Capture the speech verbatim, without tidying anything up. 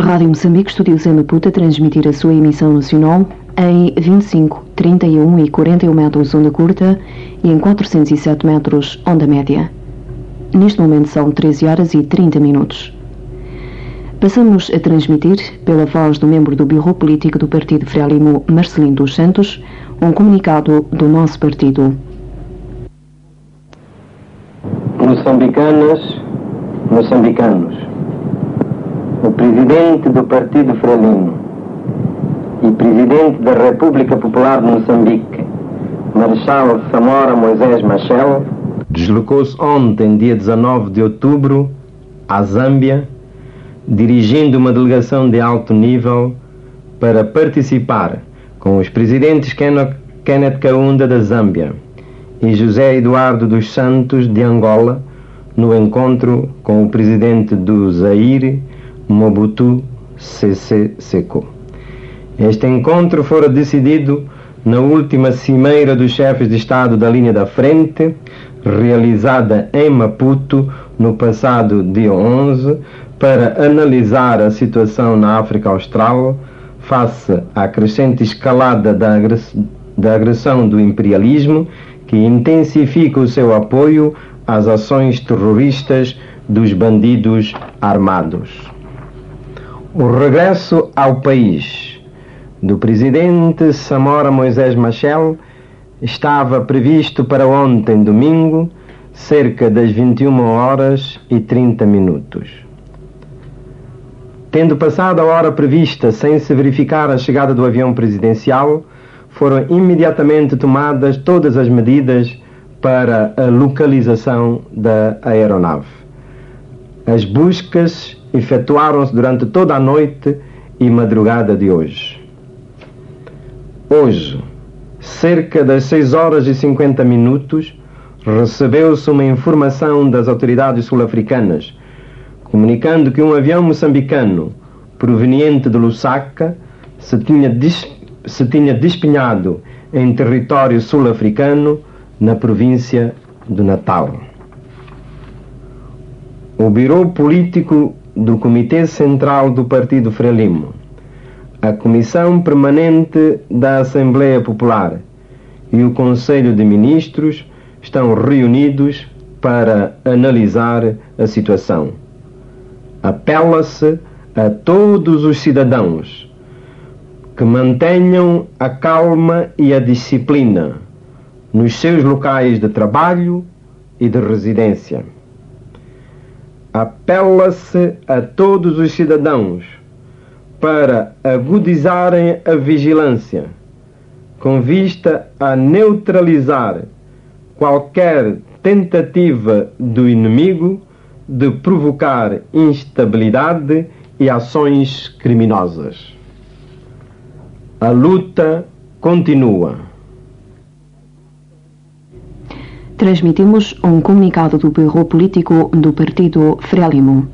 Rádio Moçambique, estúdio em Maputo, a transmitir a sua emissão nacional em vinte e cinco, trinta e um e quarenta e um metros onda curta e em quatrocentos e sete metros onda média. Neste momento são treze horas e trinta minutos. Passamos a transmitir, pela voz do membro do Bureau Político do Partido Frelimo, Marcelino dos Santos, um comunicado do nosso partido. Moçambicanas, moçambicanos, o presidente do Partido Frelimo e presidente da República Popular de Moçambique, Marechal Samora Moisés Machel, deslocou-se ontem, dia dezanove de outubro, à Zâmbia, dirigindo uma delegação de alto nível para participar com os presidentes Kenneth Kaunda da Zâmbia e José Eduardo dos Santos de Angola no encontro com o presidente do Zaire, Mobutu Sese Seko. Este encontro fora decidido na última cimeira dos chefes de Estado da linha da frente, realizada em Maputo no passado dia onze, para analisar a situação na África Austral face à crescente escalada da, agress da agressão do imperialismo, que intensifica o seu apoio às ações terroristas dos bandidos armados. O regresso ao país do presidente Samora Moisés Machel estava previsto para ontem, domingo, cerca das vinte e uma horas e trinta minutos. Tendo passado a hora prevista sem se verificar a chegada do avião presidencial, foram imediatamente tomadas todas as medidas para a localização da aeronave. As buscas efetuaram-se durante toda a noite e madrugada de hoje. Hoje, cerca das seis horas e cinquenta minutos, recebeu-se uma informação das autoridades sul-africanas, comunicando que um avião moçambicano proveniente de Lusaka se tinha, des se tinha despenhado em território sul-africano na província do Natal. O Bureau Político do Comitê Central do Partido Frelimo, a Comissão Permanente da Assembleia Popular e o Conselho de Ministros estão reunidos para analisar a situação. Apela-se a todos os cidadãos que mantenham a calma e a disciplina nos seus locais de trabalho e de residência. Apela-se a todos os cidadãos para agudizarem a vigilância, com vista a neutralizar qualquer tentativa do inimigo de provocar instabilidade e ações criminosas. A luta continua. Transmitimos um comunicado do Bureau Político do Partido Frelimo.